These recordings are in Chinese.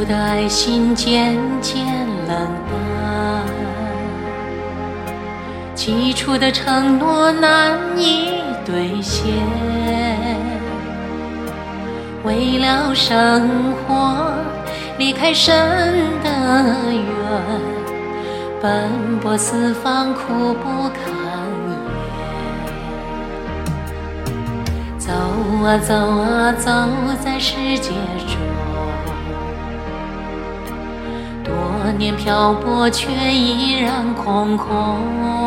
的爱心渐渐冷淡，起初的承诺难以兑现，为了生活离开神的园，奔波四方苦不堪言。走啊走啊走在世界中，多年漂泊却依然空空。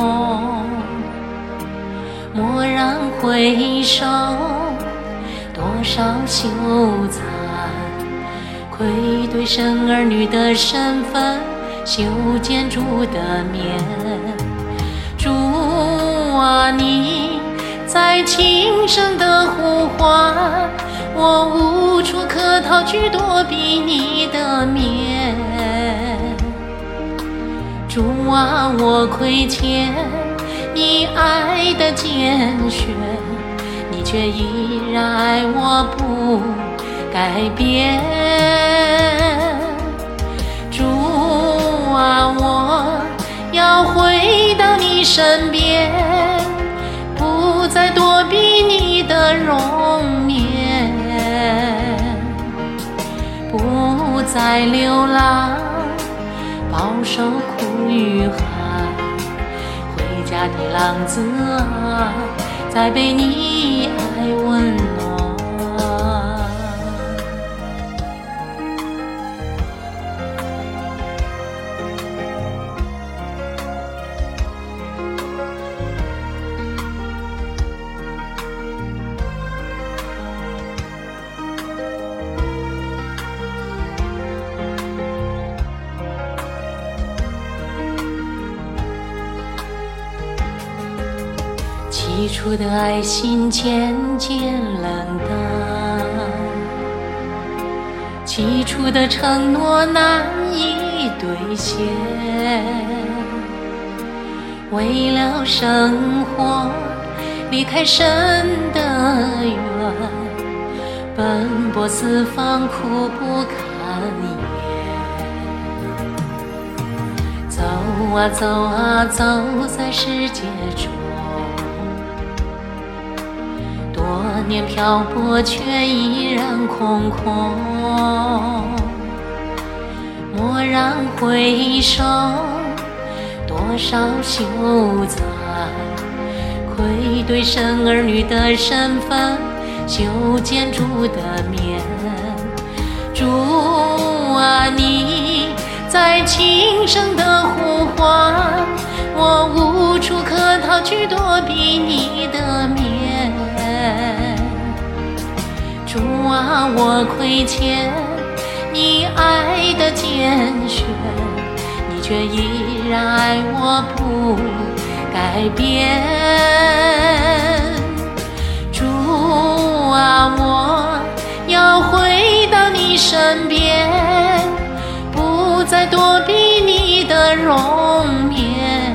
蓦然回首，多少羞惭，愧对生儿女的身份，修建主的面。主啊，你在轻声的呼唤，我无处可逃去躲避你的面。主啊，我亏欠你爱的拣选，你却依然爱我不改变。主啊，我要回到你身边，不再躲避你的容颜，不再流浪饱受苦与寒。回家的浪子啊，再被你爱温暖。起初的爱心渐渐冷淡，起初的承诺难以兑现，为了生活离开神的园，奔波四方苦不堪言。走啊走啊走在世界中，多年漂泊却依然空空。蓦然回首，多少羞惭，愧对生儿女的身份，修建主的面。主啊，你在轻声的呼唤，我无处可逃去躲避你的面。主啊，我亏欠你爱的拣选，你却依然爱我不改变。主啊，我要回到你身边，不再躲避你的容颜，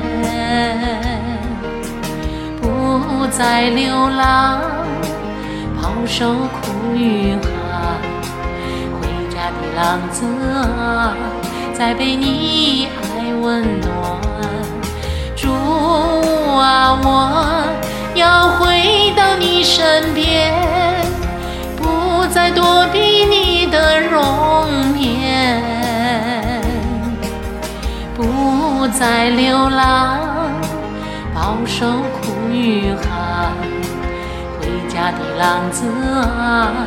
不再流浪饱受苦与寒。回家的浪子啊，再被你爱温暖。主啊，我要回到你身边，不再躲避你的容颜，不再流浪饱受苦与寒。回家的浪子啊，